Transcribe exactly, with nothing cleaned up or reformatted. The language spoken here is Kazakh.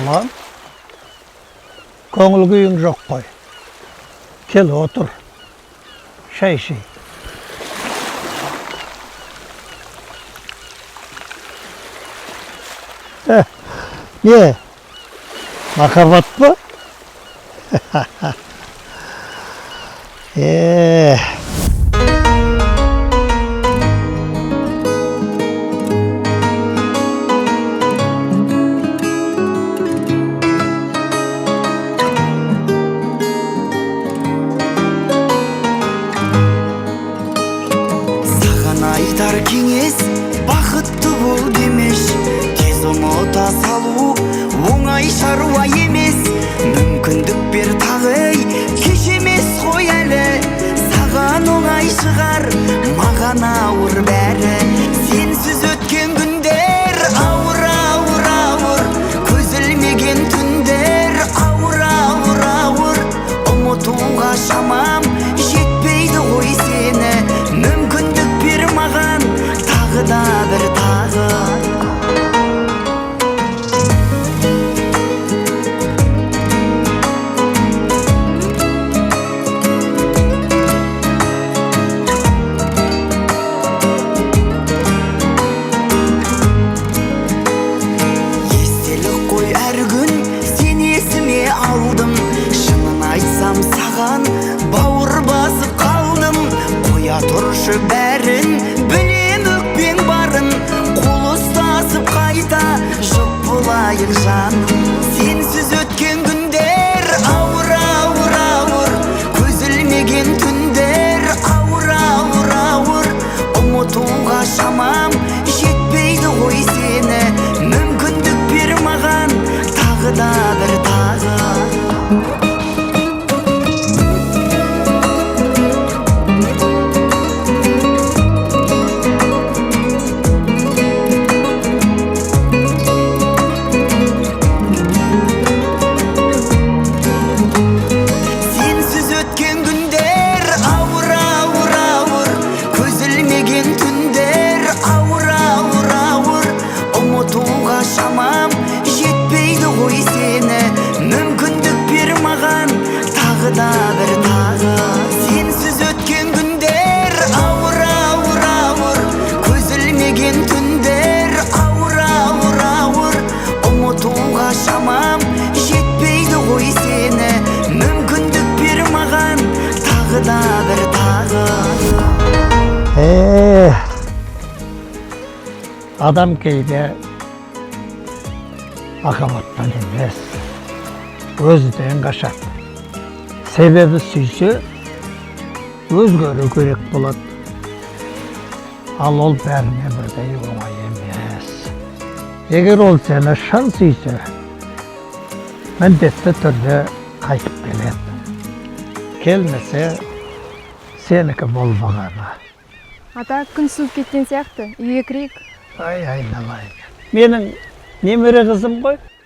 Балам, көңіл күйің жоқ қой. Кел отыр, шай ішейік. Не, махаббат па? Е. Саған айтар кеңес, бақытты бол демеш, тез ұмыта салу оңай шаруа емес. Мүмкіндік бер тағы, кеш емес қой әлі. Саған оңай шығар, маған ауыр бәрі. Сенсіз өткен күндер ауыр, ауыр, ауыр. Көз ілмеген түндер ауыр, ауыр, ауыр. Ұмытуға шамам жетпейді ғой сені. Мүмкіндік бер маған тағы да бір тағы. Алдым, шынын айтсам саған бауыр басып қалдым. Қоя тұршы бәрін, білем өкпең барын. Қол ұстасып қайта жұп болайық жаным. Сенсіз өткен күндер ауыр, ауыр, ауыр. Көз ілмеген түндер ауыр, ауыр, ауыр. Ұмытуға шамам жетпейді ғой сені. Мүмкіндік бер маған тағы да бір тағы. Сенсіз өткен күндер ауыр, ауыр, ауыр. Көз ілмеген түндер ауыр, ауыр, ауыр. Ұмытуға шамам жетпейді ғой сені. Мүмкіндік бер маған тағы да бір тағы. Сенсіз өткен күндер ауыр, ауыр, ауыр. Көз ілмеген түндер ауыр, ауыр, ауыр. Ұмытуға шамам жетпейді ғой сені. Мүмкіндік бер маған тағы да бір тағы. Е, адам кейде махаббаттан емес, өзінен қашады. Себебі сүйсе, өзгеру керек болады. Ал ол бәріне бірдей оңай емес. Егер ол сені шын сүйсе, міндетті түрде қайтып келеді. Келмесе, сенікі болмағаны. Ата, күн суып кеткен сияқты, үйге кірейік. Ай, айналайын. Менің немере қызым ғой.